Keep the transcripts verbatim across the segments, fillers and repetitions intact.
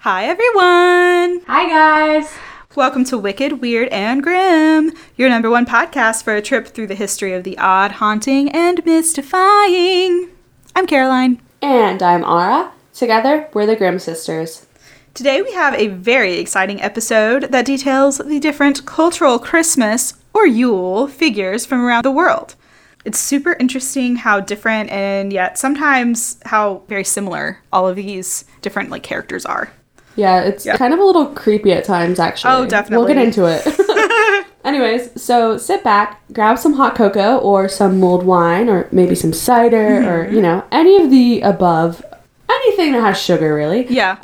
Hi, everyone. Hi, guys. Welcome to Wicked, Weird, and Grim, your number one podcast for a trip through the history of the odd, haunting, and mystifying. I'm Caroline. And I'm Ara. Together, we're the Grimm Sisters. Today we have a very exciting episode that details the different cultural Christmas or Yule figures from around the world. It's super interesting how different and yet sometimes how very similar all of these different like characters are. Yeah, it's yeah. kind of a little creepy at times, actually. Oh, definitely. We'll get into it. Anyways, so sit back, grab some hot cocoa or some mulled wine or maybe some cider mm-hmm. or, you know, any of the above. Anything that has sugar, really. Yeah.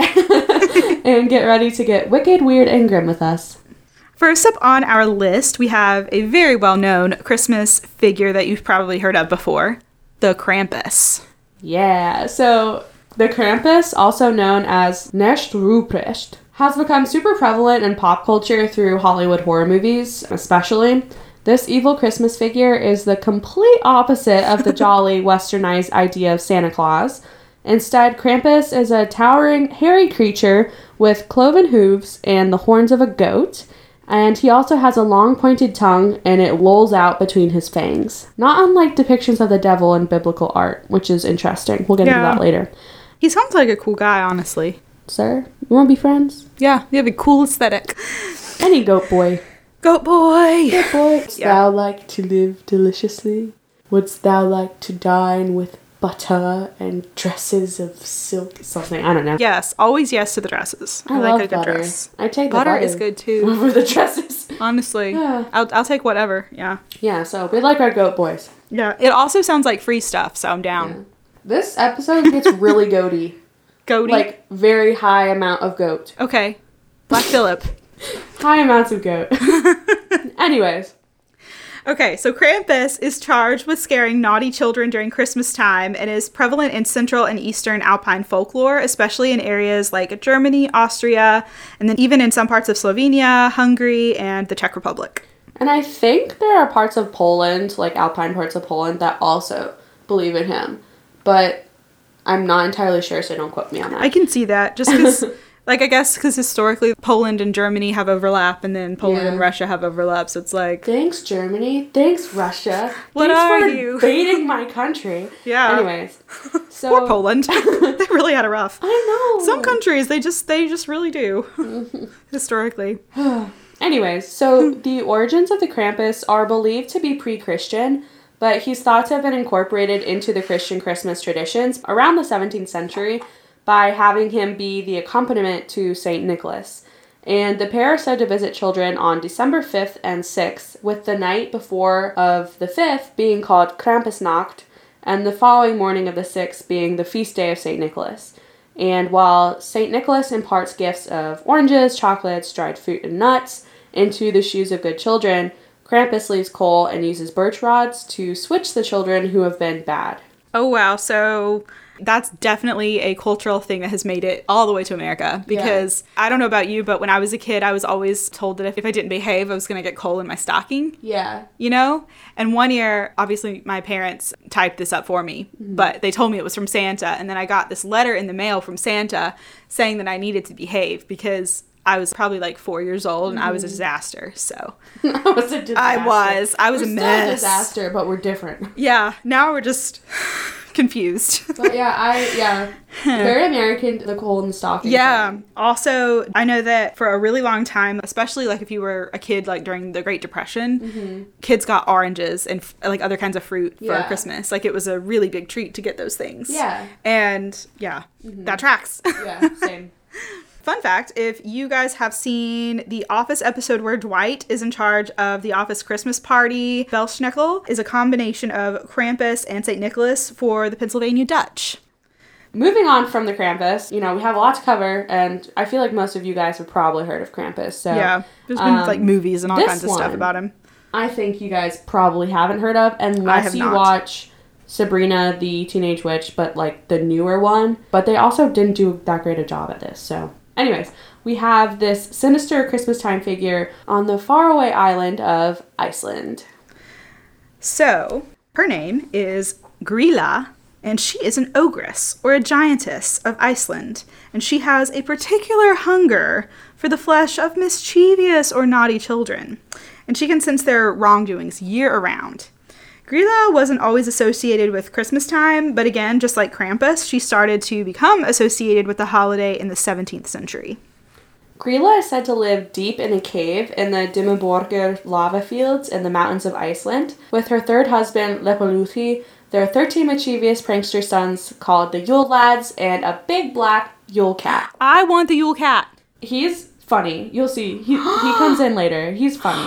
And get ready to get wicked, weird, and grim with us. First up on our list, we have a very well-known Christmas figure that you've probably heard of before, the Krampus. Yeah, so the Krampus, also known as Knecht Ruprecht, has become super prevalent in pop culture through Hollywood horror movies, especially. This evil Christmas figure is the complete opposite of the jolly, westernized idea of Santa Claus. Instead, Krampus is a towering, hairy creature with cloven hooves and the horns of a goat, and he also has a long pointed tongue and it lolls out between his fangs. Not unlike depictions of the devil in biblical art, which is interesting. We'll get yeah. into that later. He sounds like a cool guy, honestly. Sir, you want to be friends? Yeah, you have a cool aesthetic. Any goat boy. Goat boy! Goat boy! Wouldst yeah. thou like to live deliciously? Wouldst thou like to dine with butter and dresses of silk? Something, I don't know. Yes, always yes to the dresses. I, I like love a good butter. dress. I take butter the butter is good too. Over the dresses. Honestly. Yeah. I'll, I'll take whatever, yeah. Yeah, so we like our goat boys. Yeah, it also sounds like free stuff, so I'm down. Yeah. This episode gets really goaty. Goaty? Like, very high amount of goat. Okay. Black Phillip. High amounts of goat. Anyways. Okay, so Krampus is charged with scaring naughty children during Christmas time and is prevalent in Central and Eastern Alpine folklore, especially in areas like Germany, Austria, and then even in some parts of Slovenia, Hungary, and the Czech Republic. And I think there are parts of Poland, like Alpine parts of Poland, that also believe in him. But I'm not entirely sure, so don't quote me on that. I can see that, just because... Like, I guess because historically Poland and Germany have overlap, and then Poland yeah. and Russia have overlap, so it's like... Thanks, Germany. Thanks, Russia. What Thanks are for you? invading my country. Yeah. Anyways. So... Poor Poland. They really had it rough. I know. Some countries, they just they just really do. Historically. Anyways, so the origins of the Krampus are believed to be pre-Christian, but he's thought to have been incorporated into the Christian Christmas traditions around the seventeenth century, by having him be the accompaniment to Saint Nicholas. And the pair are said to visit children on December fifth and sixth, with the night before of the fifth being called Krampusnacht, and the following morning of the sixth being the feast day of Saint Nicholas. And while Saint Nicholas imparts gifts of oranges, chocolates, dried fruit, and nuts into the shoes of good children, Krampus leaves coal and uses birch rods to switch the children who have been bad. Oh, wow. So... That's definitely a cultural thing that has made it all the way to America. Because yeah. I don't know about you, but when I was a kid, I was always told that if, if I didn't behave, I was going to get coal in my stocking. Yeah. You know? And one year, obviously, my parents typed this up for me, mm-hmm. but they told me it was from Santa. And then I got this letter in the mail from Santa saying that I needed to behave because I was probably like four years old and mm-hmm. I was a disaster. So I was a disaster. I was. I was we're a mess. Still a disaster, but we're different. Yeah. Now we're just... confused. But yeah, I, yeah. Very American, the coal and stocking. Yeah. Thing. Also, I know that for a really long time, especially like if you were a kid like during the Great Depression, mm-hmm. kids got oranges and f- like other kinds of fruit for yeah. Christmas. Like it was a really big treat to get those things. Yeah. And yeah, mm-hmm. that tracks. Yeah, same. Fun fact, if you guys have seen the Office episode where Dwight is in charge of the Office Christmas party, Belsnickel is a combination of Krampus and Saint Nicholas for the Pennsylvania Dutch. Moving on from the Krampus, you know, we have a lot to cover, and I feel like most of you guys have probably heard of Krampus. So yeah, there's been um, like movies and all kinds of stuff about him. I think you guys probably haven't heard of, unless you not. watch Sabrina the Teenage Witch, but like the newer one. But they also didn't do that great a job at this, so... Anyways, we have this sinister Christmas time figure on the faraway island of Iceland. So, her name is Grýla, And she is an ogress, or a giantess of Iceland, and she has a particular hunger for the flesh of mischievous or naughty children, and she can sense their wrongdoings year-around. Grilla wasn't always associated with Christmas time, but again, just like Krampus, she started to become associated with the holiday in the seventeenth century. Grilla is said to live deep in a cave in the Dimmuborgir lava fields in the mountains of Iceland, with her third husband, Lepoluthi. There are thirteen mischievous prankster sons called the Yule Lads and a big black Yule Cat. I want the Yule Cat. He's funny. You'll see. He he comes in later. He's funny.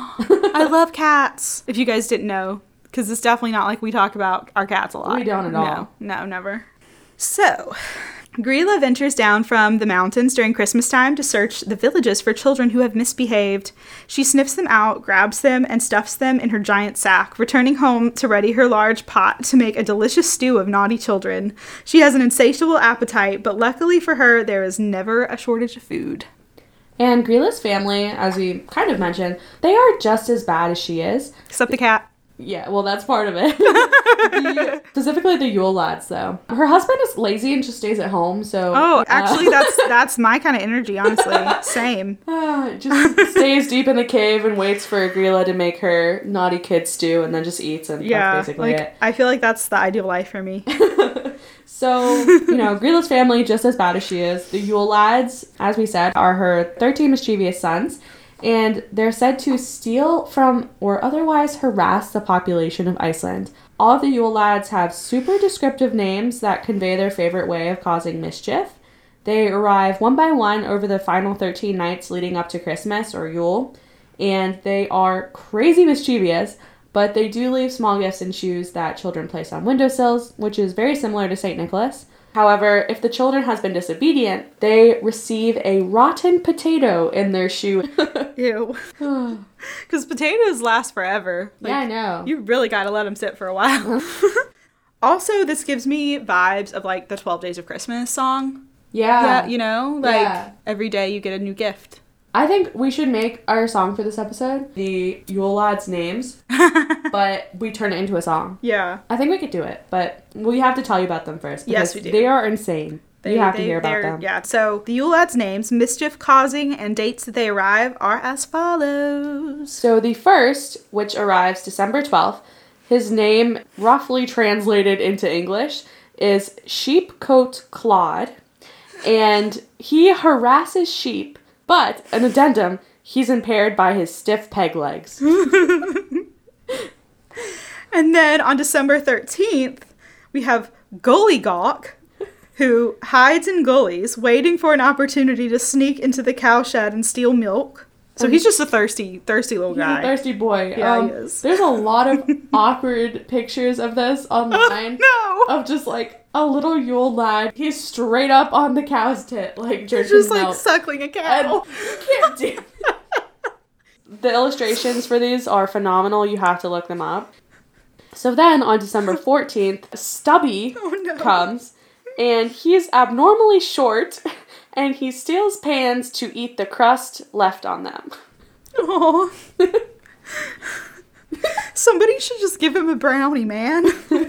I love cats. If you guys didn't know, because it's definitely not like we talk about our cats a lot. We don't at all. No, no, never. So, Grilla ventures down from the mountains during Christmas time to search the villages for children who have misbehaved. She sniffs them out, grabs them, and stuffs them in her giant sack, returning home to ready her large pot to make a delicious stew of naughty children. She has an insatiable appetite, but luckily for her, there is never a shortage of food. And Grilla's family, as we kind of mentioned, they are just as bad as she is. Except the cat. Yeah, well, that's part of it. the, specifically the Yule Lads, though. Her husband is lazy and just stays at home, so... Oh, uh, actually, that's that's my kind of energy, honestly. Same. Uh, just stays deep in the cave and waits for Grilla to make her naughty kid stew and then just eats, and yeah, that's basically like, it. I feel like that's the ideal life for me. So, you know, Grilla's family, just as bad as she is. The Yule Lads, as we said, are her thirteen mischievous sons. And they're said to steal from or otherwise harass the population of Iceland. All of the Yule Lads have super descriptive names that convey their favorite way of causing mischief. They arrive one by one over the final thirteen nights leading up to Christmas or Yule, and they are crazy mischievous, but they do leave small gifts and shoes that children place on windowsills, which is very similar to Saint Nicholas. However, if the children has been disobedient, they receive a rotten potato in their shoe. Ew. Because potatoes last forever. Like, yeah, I know. You really got to let them sit for a while. Also, this gives me vibes of, like, the twelve Days of Christmas song. Yeah. Yeah, you know? Like, yeah. Every day you get a new gift. I think we should make our song for this episode the Yule Lads' names, but we turn it into a song. Yeah. I think we could do it, but we have to tell you about them first. Yes, we do. They are insane. They, you have they, to hear about them. Yeah. So the Yule Lads' names, mischief causing, and dates that they arrive are as follows. So the first, which arrives December twelfth, his name, roughly translated into English, is Sheepcoat Claude, and he harasses sheep. But, an addendum, he's impaired by his stiff peg legs. And then on December thirteenth, we have Gollygawk, who hides in gullies, waiting for an opportunity to sneak into the cowshed and steal milk. So he's just a thirsty, thirsty little guy. He's a thirsty boy. Yeah, um, he is. There's a lot of awkward pictures of this online. Oh, no! Of just, like, a little Yule lad. He's straight up on the cow's tit, like, drinking He's just, like, milk. suckling a cow. And you can't do that. The illustrations for these are phenomenal. You have to look them up. So then, on December fourteenth, Stubby Oh, no. comes, and he's abnormally short, and he steals pans to eat the crust left on them. Aw. Somebody should just give him a brownie, man.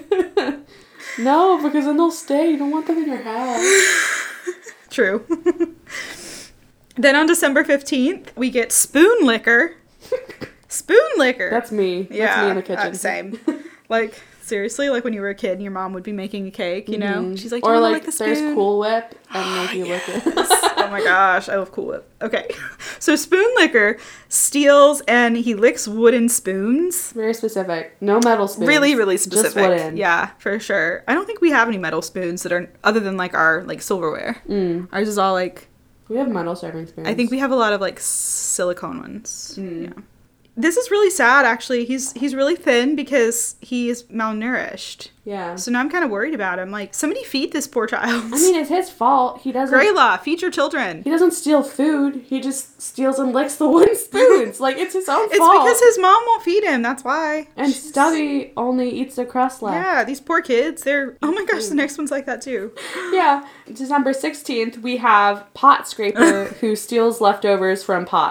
No, because then they'll stay. You don't want them in your house. True. Then on December fifteenth, we get Spoon Liquor. Spoon Liquor. That's me. That's yeah, me in the kitchen. Uh, same. Like, seriously, like when you were a kid and your mom would be making a cake, you know? Mm-hmm. She's like, do or you like, like the spoon? there's Cool Whip, and like you lick it. Oh my gosh, I love Cool Whip. Okay. So Spoon Liquor steals and he licks wooden spoons. Very specific. No metal spoons. Really, really specific. Just wooden. Yeah, for sure. I don't think we have any metal spoons that are other than like our like silverware. Mm. Ours is all like We have metal serving spoons. I think we have a lot of like silicone ones. Mm. Yeah. This is really sad actually. He's he's really thin because he is malnourished. Yeah. So now I'm kind of worried about him. Like, somebody feed this poor child. I mean, it's his fault. He doesn't Grayla, feed your children. He doesn't steal food. He just steals and licks the wooden spoons. Like, it's his own It's fault. because his mom won't feed him. That's why. And She's- Stubby only eats the crust left. Yeah, these poor kids. They're. Oh my gosh, the next one's like that too. Yeah. December sixteenth, we have Pot Scraper who steals leftovers from pots.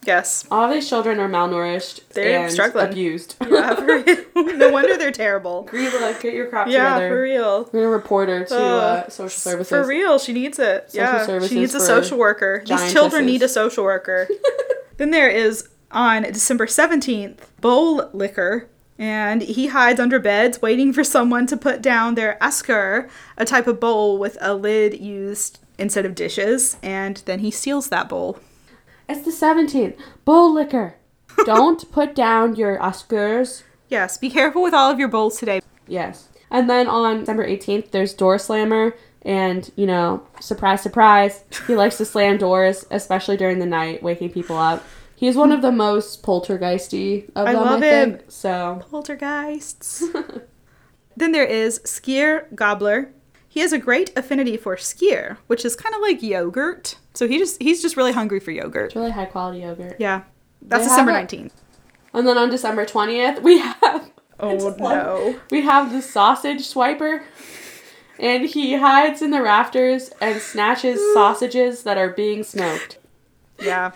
Yes. All these children are malnourished They're and struggling. abused. Yeah, for real. No wonder they're terrible. Grilla, get your crap Yeah, together. for real. I'm going to report her to uh, Uh, social services. For real, she needs it. Social yeah, services she needs a for social worker. These children giantesses. need a social worker. Then there is, on December seventeenth, bowl liquor. And he hides under beds waiting for someone to put down their asker, a type of bowl with a lid used instead of dishes. And then he steals that bowl. It's the seventeenth. Bowl liquor. Don't put down your askers. Yes, be careful with all of your bowls today. Yes. And then on December eighteenth, there's Door Slammer. And, you know, surprise, surprise, he likes to slam doors, especially during the night, waking people up. He's one of the most poltergeisty of I them, love I him. think. So. Poltergeists. Then there is Skier Gobbler. He has a great affinity for skyr, which is kind of like yogurt. So he just he's just really hungry for yogurt. It's really high quality yogurt. Yeah. That's They December have a- nineteenth. And then on December twentieth, we have... Oh, just love- no. We have the sausage swiper. And he hides in the rafters and snatches sausages that are being smoked. Yeah.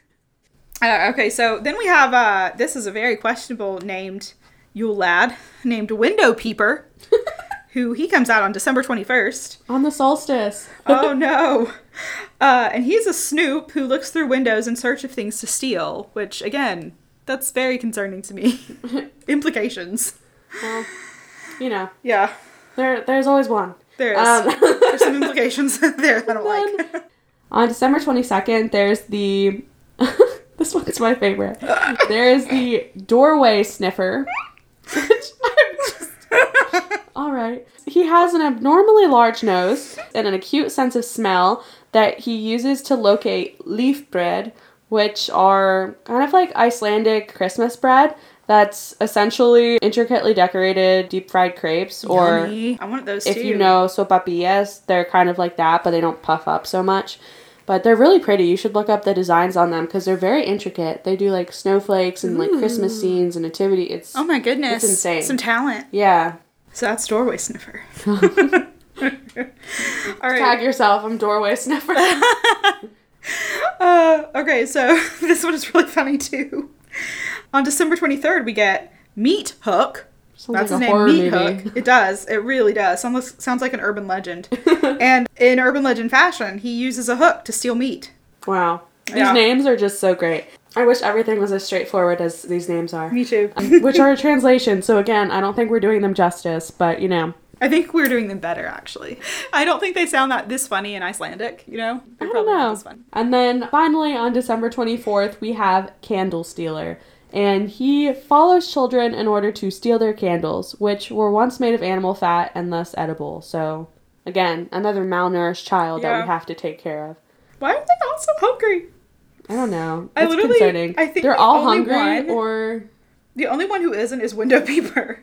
Uh, okay, so then we have, uh, this is a very questionable named Yule lad named Window Peeper, who he comes out on December twenty-first. On the solstice. Oh, no. Uh, and he's a snoop who looks through windows in search of things to steal, which, again, that's very concerning to me. Implications. Well, you know, Yeah, there there's always one. there is. Um, There's some implications there that I don't like. On December twenty-second, there's the... This one's my favorite. There's the doorway sniffer. Which I'm just... All right. He has an abnormally large nose and an acute sense of smell that he uses to locate leaf bread, which are kind of like Icelandic Christmas bread that's essentially intricately decorated deep fried crepes. Or Yummy. I want those if too. you know sopapillas, they're kind of like that, but they don't puff up so much. But they're really pretty. You should look up the designs on them because they're very intricate. They do like snowflakes and like Christmas scenes and nativity. It's Oh my goodness. It's insane. Some talent. Yeah. So that's doorway sniffer. All right. Tag yourself. I'm doorway sniffer. Uh, okay, so this one is really funny too. On December twenty-third, we get Meat Hook. Sounds That's like his a name, horror Meat movie. Hook. It does. It really does. Sounds, sounds like an urban legend. And in urban legend fashion, he uses a hook to steal meat. Wow. These Yeah. names are just so great. I wish everything was as straightforward as these names are. Me too. Which are a translation, so again, I don't think we're doing them justice, but you know. I think we're doing them better, actually. I don't think they sound that this funny in Icelandic, you know? I They're don't probably know. not this fun. And then finally on December twenty-fourth, we have Candle Stealer. And he follows children in order to steal their candles, which were once made of animal fat and thus edible. So, again, another malnourished child that Yeah. we have to take care of. Why are they all so hungry? I don't know. I It's literally- concerning. I think they're the all only hungry one- or... The only one who isn't is Window Peeper.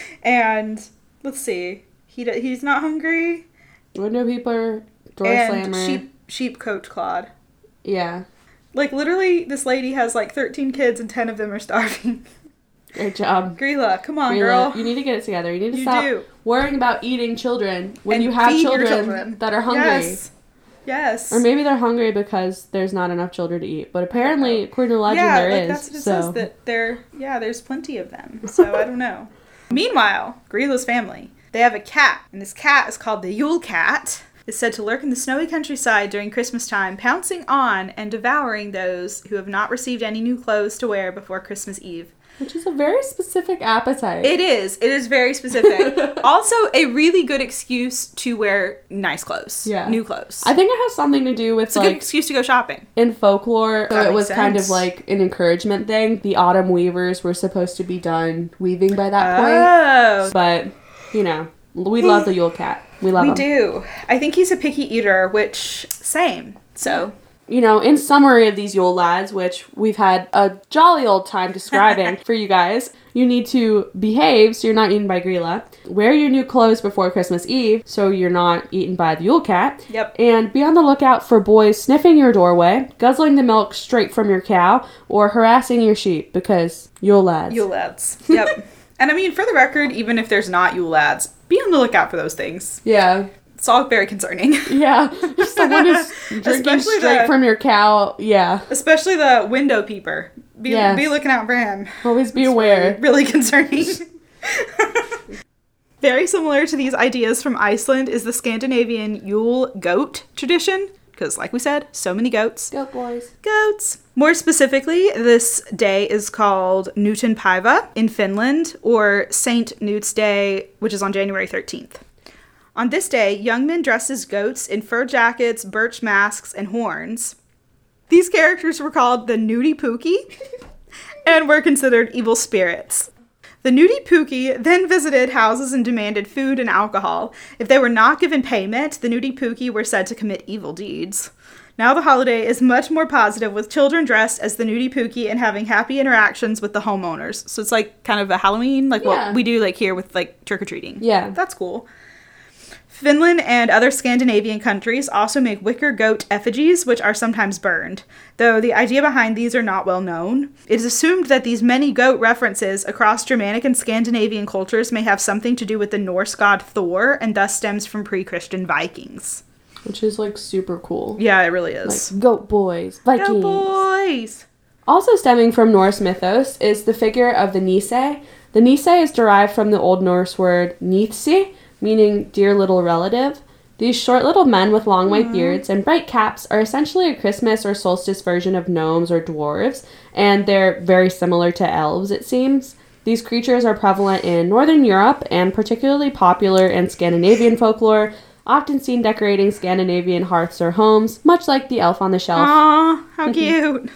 And, let's see. He d- He's not hungry. Window peeper, door and slammer. sheep, sheep coat clod. Yeah. Like, literally, this lady has, like, thirteen kids and ten of them are starving. Great job. Grilla, come on, Rila, girl. you need to get it together. You need to You stop do. worrying about eating children when And you have feed your children, children. that are hungry. Yes. Yes. Or maybe they're hungry because there's not enough children to eat. But apparently, according to legend, yeah, there like is. that's what it so. says, that there, yeah, there's plenty of them. So I don't know. Meanwhile, Grilla's family, they have a cat, and this cat is called the Yule Cat. Is said to lurk in the snowy countryside during Christmas time, pouncing on and devouring those who have not received any new clothes to wear before Christmas Eve. Which is a very specific appetite. It is. It is very specific. Also, a really good excuse to wear nice clothes. Yeah. New clothes. I think it has something to do with it's a good like excuse to go shopping. in folklore. So That it was makes kind of sense. like an encouragement thing. The autumn weavers were supposed to be done weaving by that Oh. point. But you know, we love the Yule Cat. We love We him. do. I think he's a picky eater, which, same. So, You know, in summary of these Yule lads, which we've had a jolly old time describing for you guys, you need to behave so you're not eaten by Grilla, wear your new clothes before Christmas Eve so you're not eaten by the Yule Cat, Yep. and be on the lookout for boys sniffing your doorway, guzzling the milk straight from your cow, or harassing your sheep, because Yule lads. Yule lads. Yep. And I mean, for the record, even if there's not Yule lads, be on the lookout for those things. Yeah. It's all very concerning. Yeah. If someone is drinking Especially straight the- from your cow, yeah. Especially the window peeper. Be, Yes. be looking out for him. Always be It's aware. Really, really concerning. Very similar to these ideas from Iceland is the Scandinavian Yule goat tradition. Because, like we said, so many goats. Goat boys. Goats. More specifically, this day is called Newtonpäivä in Finland, or Saint Newt's Day, which is on January thirteenth. On this day, young men dressed as goats in fur jackets, birch masks, and horns. These characters were called the Newty Pookie and were considered evil spirits. The Newty Pookie then visited houses and demanded food and alcohol. If they were not given payment, the Newty Pookie were said to commit evil deeds. Now the holiday is much more positive, with children dressed as the Newty Pookie and having happy interactions with the homeowners. So it's like kind of a Halloween, like Yeah. what we do like here with like trick-or-treating. Yeah. That's cool. Finland and other Scandinavian countries also make wicker goat effigies, which are sometimes burned, though the idea behind these are not well known. It is assumed that these many goat references across Germanic and Scandinavian cultures may have something to do with the Norse god Thor, and thus stems from pre-Christian Vikings. Which is, like, super cool. Yeah, it really is. Like, goat boys. Vikings. Go boys! Also stemming from Norse mythos is the figure of the Nisse. The Nisse is derived from the Old Norse word nithsi, meaning dear little relative. These short little men with long white beards and bright caps are essentially a Christmas or solstice version of gnomes or dwarves, and they're very similar to elves, it seems. These creatures are prevalent in Northern Europe and particularly popular in Scandinavian folklore, often seen decorating Scandinavian hearths or homes, much like the elf on the shelf. Aw, how cute.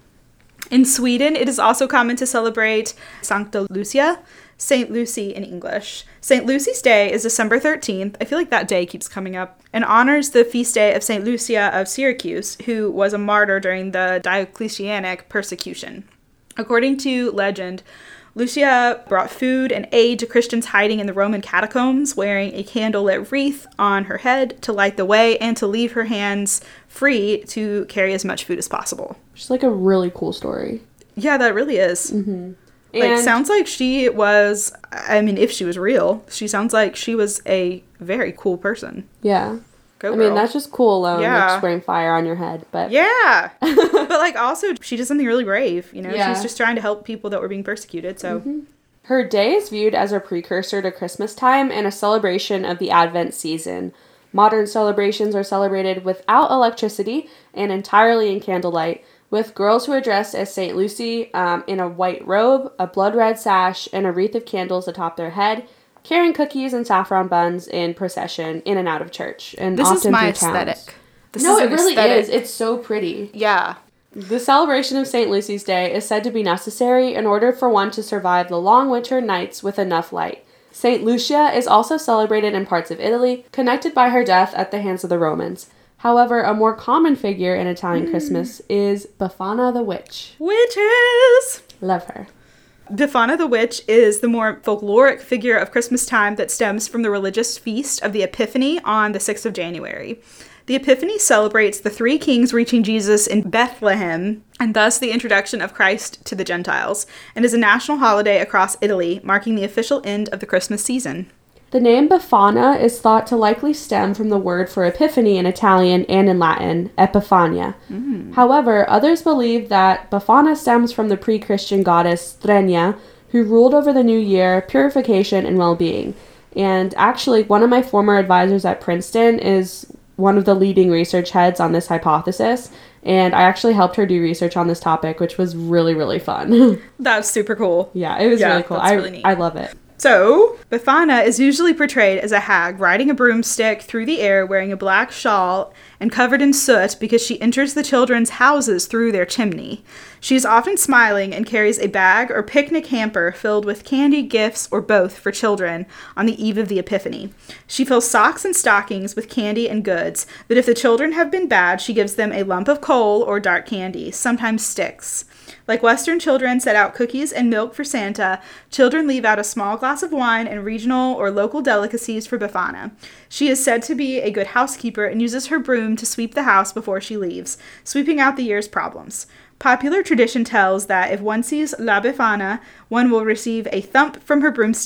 In Sweden, it is also common to celebrate Sancta Lucia, Saint Lucy in English. Saint Lucy's Day is December thirteenth. I feel like that day keeps coming up, and honors the feast day of Saint Lucia of Syracuse, who was a martyr during the Diocletianic persecution. According to legend, Lucia brought food and aid to Christians hiding in the Roman catacombs, wearing a candlelit wreath on her head to light the way and to leave her hands free to carry as much food as possible. Just like a really cool story. Yeah, that really is. Mm-hmm. Like, And- sounds like she was, I mean, if she was real, she sounds like she was a very cool person. Yeah. Go I girl. mean, that's just cool alone, Yeah. like spraying fire on your head, but... Yeah! But, like, also, she did something really brave, you know? Yeah. She's just trying to help people that were being persecuted, so... Mm-hmm. Her day is viewed as a precursor to Christmas time and a celebration of the Advent season. Modern celebrations are celebrated without electricity and entirely in candlelight, with girls who are dressed as Saint Lucy um, in a white robe, a blood red sash, and a wreath of candles atop their head, carrying cookies and saffron buns in procession in and out of church, and This often is my through aesthetic. towns. This no, is it an really aesthetic. is. It's so pretty. Yeah. The celebration of Saint Lucy's Day is said to be necessary in order for one to survive the long winter nights with enough light. Saint Lucia is also celebrated in parts of Italy, connected by her death at the hands of the Romans. However, a more common figure in Italian Christmas is Befana the Witch. Witches! Love her. Befana the Witch is the more folkloric figure of Christmas time that stems from the religious feast of the Epiphany on the sixth of January. The Epiphany celebrates the three kings reaching Jesus in Bethlehem, and thus the introduction of Christ to the Gentiles, and is a national holiday across Italy, marking the official end of the Christmas season. The name Befana is thought to likely stem from the word for epiphany in Italian and in Latin, Epifania. Mm. However, others believe that Befana stems from the pre-Christian goddess Strenia, who ruled over the new year, purification, and well-being. And actually, one of my former advisors at Princeton is one of the leading research heads on this hypothesis, and I actually helped her do research on this topic, which was really, really fun. That's super cool. Yeah, it was Yeah, really cool. that's I, really neat. I love it. So, Befana is usually portrayed as a hag riding a broomstick through the air wearing a black shawl and covered in soot because she enters the children's houses through their chimney. She is often smiling and carries a bag or picnic hamper filled with candy, gifts, or both for children on the eve of the Epiphany. She fills socks and stockings with candy and goods, but if the children have been bad, she gives them a lump of coal or dark candy, sometimes sticks. Like Western children set out cookies and milk for Santa, children leave out a small glass of wine and regional or local delicacies for Befana. She is said to be a good housekeeper and uses her broom to sweep the house before she leaves, sweeping out the year's problems. Popular tradition tells that if one sees La Befana, one will receive a thump from her broomstick,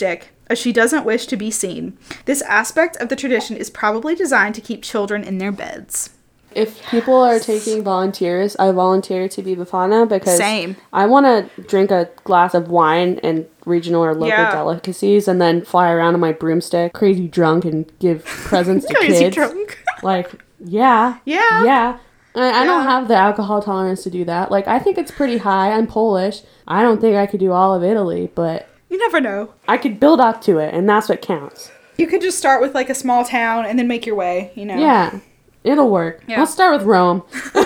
as she doesn't wish to be seen. This aspect of the tradition is probably designed to keep children in their beds. If yes. people are taking volunteers, I volunteer to be Befana because Same. I want to drink a glass of wine and regional or local yeah. delicacies and then fly around on my broomstick, crazy drunk, and give presents to crazy kids. Crazy drunk. Like, yeah. Yeah. Yeah. I, I yeah. don't have the alcohol tolerance to do that. Like, I think it's pretty high. I'm Polish. I don't think I could do all of Italy, but... You never know. I could build up to it, and that's what counts. You could just start with, like, a small town and then make your way, you know? Yeah. It'll work. Yeah. Let's start with Rome.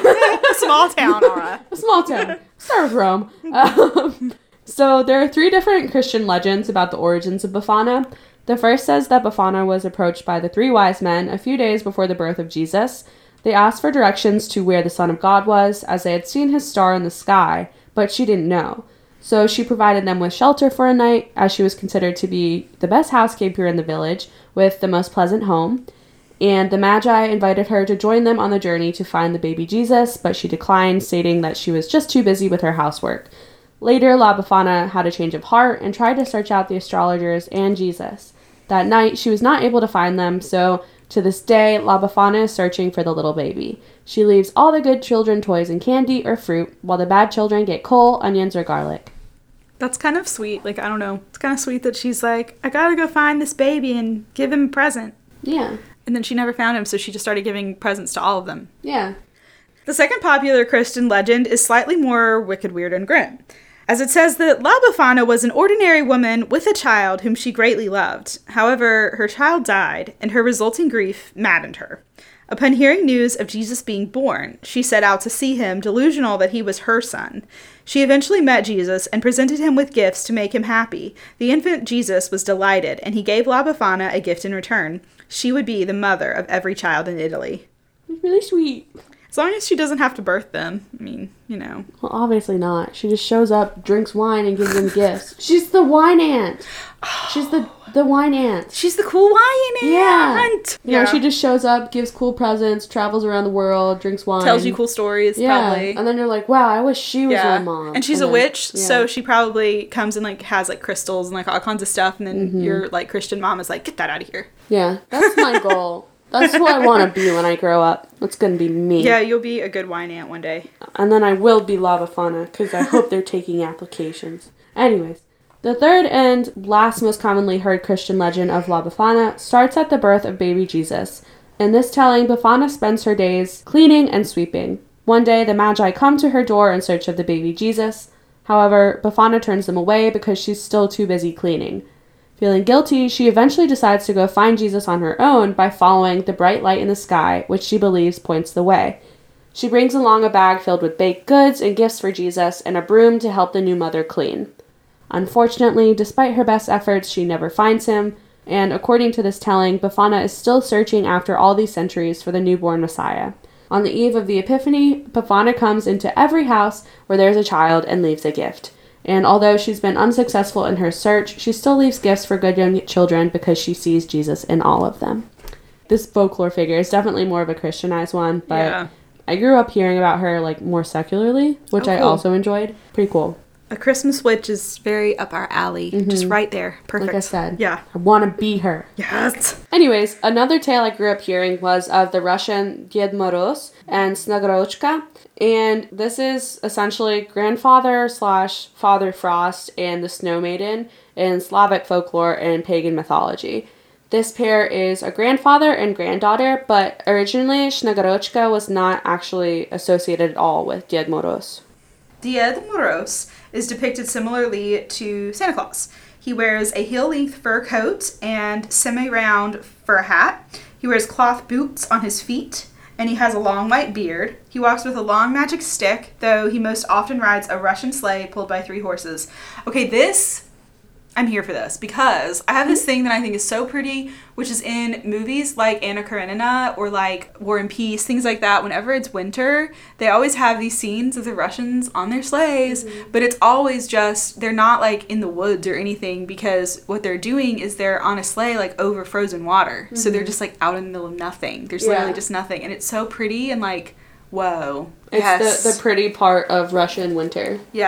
A small town, Aura. A small town. Start with Rome. Um, so there are three different Christian legends about the origins of Befana. The first says that Befana was approached by the three wise men a few days before the birth of Jesus. They asked for directions to where the Son of God was, as they had seen his star in the sky, but she didn't know. So she provided them with shelter for a night, as she was considered to be the best housekeeper in the village, with the most pleasant home. And the Magi invited her to join them on the journey to find the baby Jesus, but she declined, stating that she was just too busy with her housework. Later, La Befana had a change of heart and tried to search out the astrologers and Jesus. That night, she was not able to find them, so to this day, La Befana is searching for the little baby. She leaves all the good children toys and candy or fruit, while the bad children get coal, onions, or garlic. That's kind of sweet. Like, I don't know. It's kind of sweet that she's like, I gotta go find this baby and give him a present. Yeah. And then she never found him, so she just started giving presents to all of them. Yeah. The second popular Christian legend is slightly more wicked, weird, and grim, as it says that La Befana was an ordinary woman with a child whom she greatly loved. However, her child died, and her resulting grief maddened her. Upon hearing news of Jesus being born, she set out to see him, delusional that he was her son. She eventually met Jesus and presented him with gifts to make him happy. The infant Jesus was delighted, and he gave La Befana a gift in return. She would be the mother of every child in Italy. Really sweet. As long as she doesn't have to birth them. I mean, you know. Well, obviously not. She just shows up, drinks wine, and gives them gifts. She's the wine aunt. She's the the wine aunt. She's the cool wine aunt. Yeah. You yeah. know, she just shows up, gives cool presents, travels around the world, drinks wine. Tells you cool stories, yeah. probably. And then you're like, wow, I wish she was yeah. my mom. And she's and a then, witch, yeah. so she probably comes and, like, has, like, crystals and, like, all kinds of stuff, and then mm-hmm. your, like, Christian mom is like, get that out of here. Yeah. That's my goal. That's who I want to be when I grow up. That's going to be me. Yeah, you'll be a good wine aunt one day. And then I will be La Befana, because I hope they're taking applications. Anyways, the third and last most commonly heard Christian legend of La Befana starts at the birth of baby Jesus. In this telling, Befana spends her days cleaning and sweeping. One day, the Magi come to her door in search of the baby Jesus. However, Befana turns them away because she's still too busy cleaning. Feeling guilty, she eventually decides to go find Jesus on her own by following the bright light in the sky, which she believes points the way. She brings along a bag filled with baked goods and gifts for Jesus and a broom to help the new mother clean. Unfortunately, despite her best efforts, she never finds him, and according to this telling, Befana is still searching after all these centuries for the newborn Messiah. On the eve of the Epiphany, Befana comes into every house where there is a child and leaves a gift. And although she's been unsuccessful in her search, she still leaves gifts for good young children because she sees Jesus in all of them. This folklore figure is definitely more of a Christianized one, but yeah. I grew up hearing about her like more secularly, which oh, cool. I also enjoyed. Pretty cool. A Christmas witch is very up our alley. Mm-hmm. Just right there. Perfect. Like I said. Yeah. I want to be her. Yes. Anyways, another tale I grew up hearing was of the Russian Ded Moroz and Snegorochka. And this is essentially grandfather slash Father Frost and the Snow Maiden in Slavic folklore and pagan mythology. This pair is a grandfather and granddaughter, but originally Snegorochka was not actually associated at all with Ded Moroz. Ded Moroz is depicted similarly to Santa Claus. He wears a heel-length fur coat and semi-round fur hat. He wears cloth boots on his feet, and he has a long white beard. He walks with a long magic stick, though he most often rides a Russian sleigh pulled by three horses. Okay, this... I'm here for this because I have this thing that I think is so pretty, which is in movies like Anna Karenina or like War and Peace, things like that. Whenever it's winter, they always have these scenes of the Russians on their sleighs, mm-hmm. but it's always just, they're not like in the woods or anything because what they're doing is they're on a sleigh like over frozen water. Mm-hmm. So they're just like out in the middle of nothing. There's yeah. literally just nothing. And it's so pretty and like, whoa. It's yes. the, the pretty part of Russian winter. Yeah.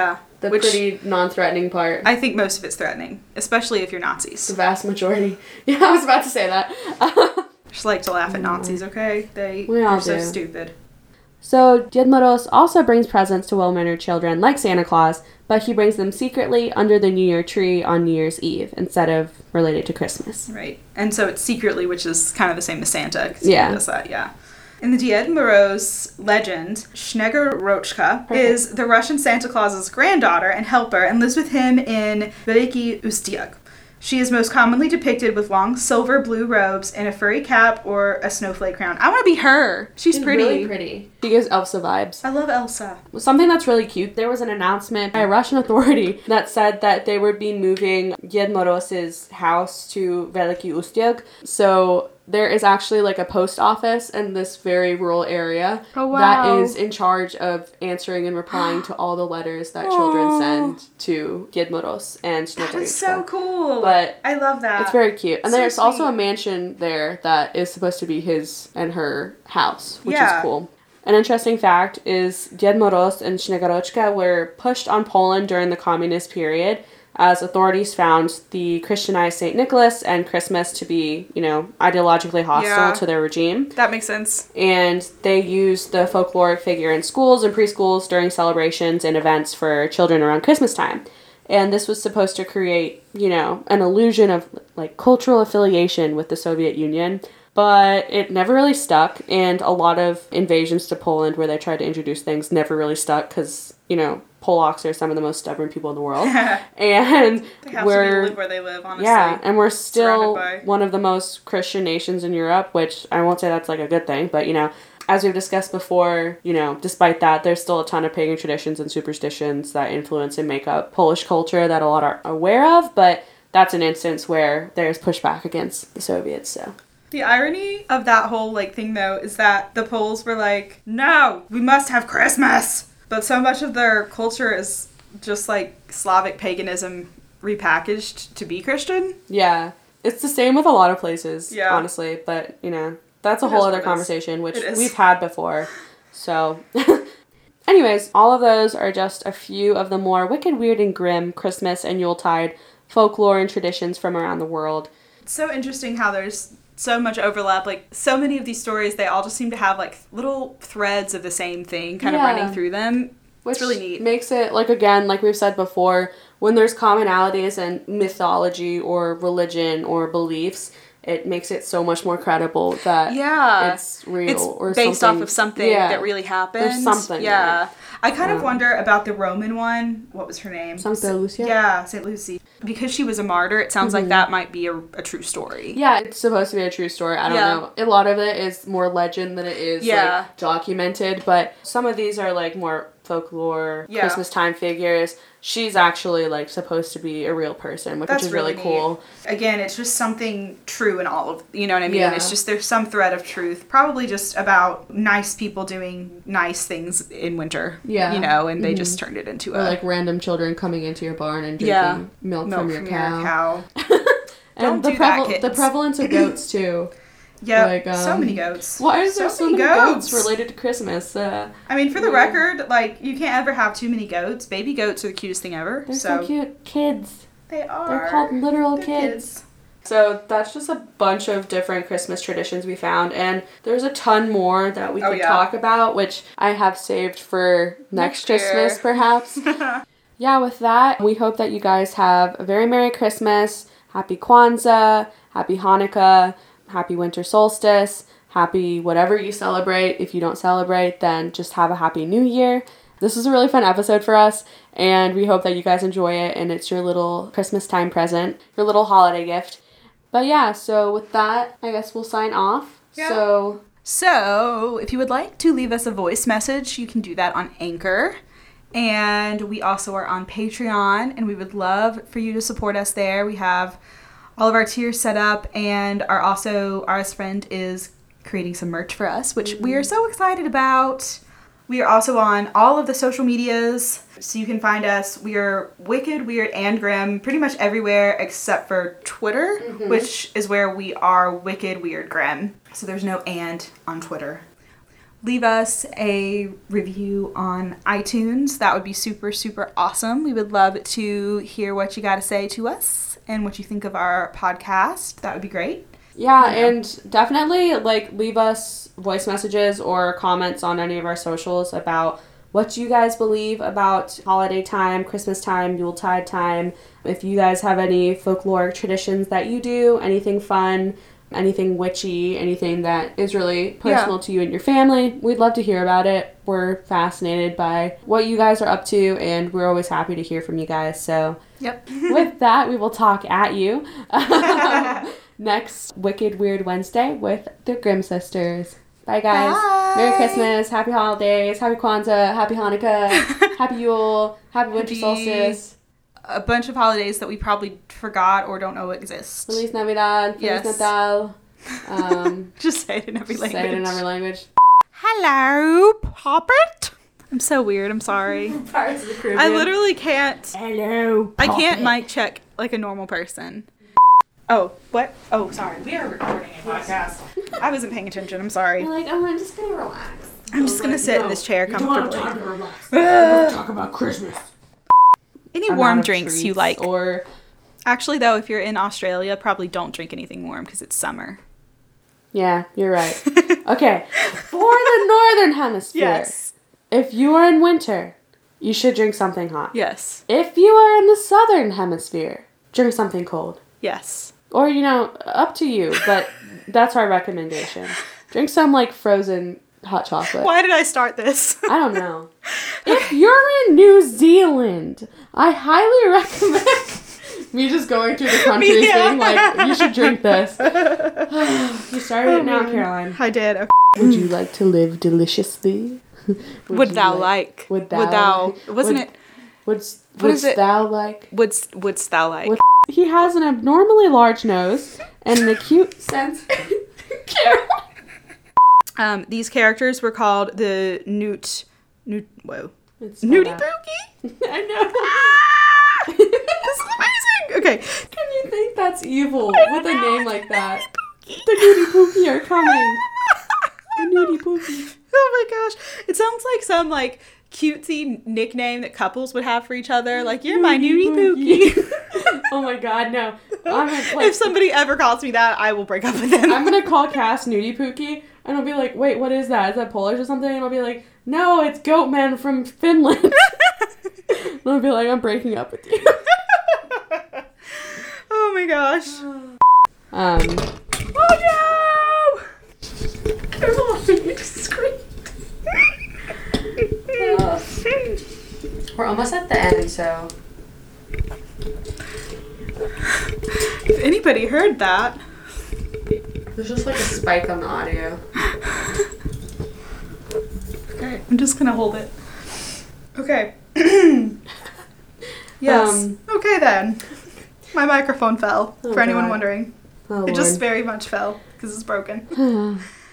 The which pretty non-threatening part. I think most of it's threatening, especially if you're Nazis. The vast majority. Yeah, I was about to say that. Just like to laugh at Nazis, okay? They, We all they're so do. stupid. So, Ded Moros also brings presents to well-mannered children like Santa Claus, but he brings them secretly under the New Year tree on New Year's Eve instead of related to Christmas. Right. And so it's secretly, which is kind of the same as Santa. 'Cause Yeah. he does that, yeah. In the Ded Moroz legend, Snegorochka is the Russian Santa Claus's granddaughter and helper and lives with him in Veliki Ustyug. She is most commonly depicted with long silver blue robes and a furry cap or a snowflake crown. I want to be her. She's, pretty. really pretty. She gives Elsa vibes. I love Elsa. Something that's really cute, there was an announcement by a Russian authority that said that they would be moving Ded Moroz's house to Veliki Ustyug. So there is actually like a post office in this very rural area Oh, wow. that is in charge of answering and replying to all the letters that children Aw. send to Ded Moroz and That Snegorochka. is so cool. But I love that. It's very cute. And So there's also sweet. a mansion there that is supposed to be his and her house, which Yeah. is cool. An interesting fact is Ded Moroz and Snegorochka were pushed on Poland during the communist period as authorities found the Christianized Saint Nicholas and Christmas to be, you know, ideologically hostile Yeah. to their regime. That makes sense. And they used the folkloric figure in schools and preschools during celebrations and events for children around Christmas time. And this was supposed to create, you know, an illusion of like cultural affiliation with the Soviet Union. But it never really stuck, and a lot of invasions to Poland where they tried to introduce things never really stuck because, you know, Polacks are some of the most stubborn people in the world. And They have we're to live where they live, honestly. yeah, and we're still Surrounded by- one of the most Christian nations in Europe, which I won't say that's like a good thing, but you know, as we've discussed before, you know, despite that, there's still a ton of pagan traditions and superstitions that influence and make up Polish culture that a lot are aware of, but that's an instance where there's pushback against the Soviets, so. The irony of that whole like thing though is that the Poles were like, no, we must have Christmas. But so much of their culture is just like Slavic paganism repackaged to be Christian. Yeah. It's the same with a lot of places, Yeah. honestly, but, you know, that's a It whole is other what it is. conversation, which It is. we've had before, so... Anyways, all of those are just a few of the more wicked, weird, and grim Christmas and Yuletide folklore and traditions from around the world. It's so interesting how there's so much overlap. Like, so many of these stories, they all just seem to have like little threads of the same thing kind Yeah. of running through them. Which It's really neat. makes it, like, again, like we've said before, when there's commonalities in mythology or religion or beliefs, it makes it so much more credible that Yeah. it's real It's or based something. off of something Yeah. that really happened. There's something Yeah. there. I kind of Um, wonder about the Roman one. What was her name? Sancta Lucia? Yeah, Saint Lucy. Because she was a martyr, it sounds like that might be a, a true story. Yeah, it's supposed to be a true story. I don't Yeah. know. A lot of it is more legend than it is Yeah. like documented, but some of these are like more folklore, Yeah. Christmas time figures. She's actually like supposed to be a real person, which, That's is really, really cool. Again, it's just something true in all of, you know what I mean? Yeah. It's just, there's some thread of truth, probably just about nice people doing nice things in winter. Yeah. You know, and they Mhm. just turned it into Or a like random children coming into your barn and drinking Yeah. milk, milk from your cow. cow. And Don't the do that, preval- the kittens. prevalence of goats too. Yeah, Like, so um, many goats. Why is there so many goats. related to Christmas? Uh, I mean, for the Yeah. record, like, you can't ever have too many goats. Baby goats are the cutest thing ever. they're so, cute. Kids. They are. They're called literal They're kids. So that's just a bunch of different Christmas traditions we found, and there's a ton more that we Oh, could yeah. talk about, which I have saved for next, Next year. Christmas, perhaps. Yeah, with that, we hope that you guys have a very Merry Christmas, Happy Kwanzaa, Happy Hanukkah, Happy Winter Solstice, Happy whatever you celebrate. If you don't celebrate, then just have a Happy New Year. This was a really fun episode for us, and we hope that you guys enjoy it, and it's your little Christmas time present, your little holiday gift. But yeah, so with that, I guess we'll sign off. Yeah. So, So, if you would like to leave us a voice message, you can do that on Anchor. And we also are on Patreon, and we would love for you to support us there. We have all of our tiers set up, and our also, our friend is creating some merch for us, which we are so excited about. We are also on all of the social medias, so you can find us. We are Wicked, Weird, and Grim pretty much everywhere except for Twitter, which is where we are Wicked, Weird, Grim. So there's no and on Twitter. leave us a review on iTunes. That would be super, super awesome. We would love to hear what you got to say to us and what you think of our podcast. That would be great. Yeah, yeah, and definitely, like, leave us voice messages or comments on any of our socials about what you guys believe about holiday time, Christmas time, Yuletide time. If you guys have any folkloric traditions that you do, anything fun, anything witchy, anything that is really personal yeah. to you and your family, we'd love to hear about it. We're fascinated by what you guys are up to, and we're always happy to hear from you guys. So, yep. With that, we will talk at you next Wicked Weird Wednesday with the Grimm Sisters. Bye, guys. Bye. Merry Christmas. Happy holidays. Happy Kwanzaa. Happy Hanukkah. Happy Yule. Happy Winter Happy Solstice. A bunch of holidays that we probably forgot or don't know exist. Feliz Navidad. Feliz yes. Natal. Um, Just say it in every language. Say it in every language. Hello, Poppet. I'm so weird. I'm sorry. Pirates of the Caribbean. I literally can't. Hello, I can't mic check like a normal person. Oh, what? Oh, sorry. We are recording a podcast. I wasn't paying attention. I'm sorry. You're like, oh, I'm just gonna relax. I'm just gonna like, sit no, in this chair comfortably. You don't have time to relax. Let's talk about Christmas. Any warm drinks you like? Or actually, though, if you're in Australia, probably don't drink anything warm because it's summer. Yeah, you're right. Okay, for the Northern Hemisphere, yes. If you are in winter, you should drink something hot. Yes. If you are in the Southern Hemisphere, drink something cold. Yes. Or, you know, up to you, but that's our recommendation. Drink some, like, frozen hot chocolate. Why did I start this? I don't know. If you're in New Zealand, I highly recommend me just going through the countries Yeah. being like, you should drink this. You started it now, Caroline. I did. Okay. Would you like to live deliciously? Would, would thou like? Would thou? Would thou? Wasn't would, it? Wouldst, What wouldst is it? thou like? Wouldst, wouldst thou like? Would, he has an abnormally large nose and an acute sense. Caroline. Um, these characters were called the Newt. Newt. Whoa. It's Nudie Pookie? I know. Ah! This is amazing. Okay. Can you think that's evil with a name like that? The Nudie Pookie are coming. The Nudie Pookie. Oh my gosh. It sounds like some like cutesy nickname that couples would have for each other. Like, you're my Nudie Pookie. Oh my god, no. I'm gonna, like, if somebody ever calls me that, I will break up with them. I'm gonna call Cass Nudie Pookie, and I'll be like, wait, what is that? Is that Polish or something? And I'll be like, no, it's Goatman from Finland. And I'll be like, I'm breaking up with you. Oh my gosh. Um. Oh no! There's a lot of you just screamed. Uh, we're almost at the end, so. If anybody heard that. There's just like a spike on the audio. Okay, I'm just gonna hold it. Okay. Yes. Um, okay then. My microphone fell, oh for anyone God. wondering. Oh, it Lord. just very much fell, because it's broken.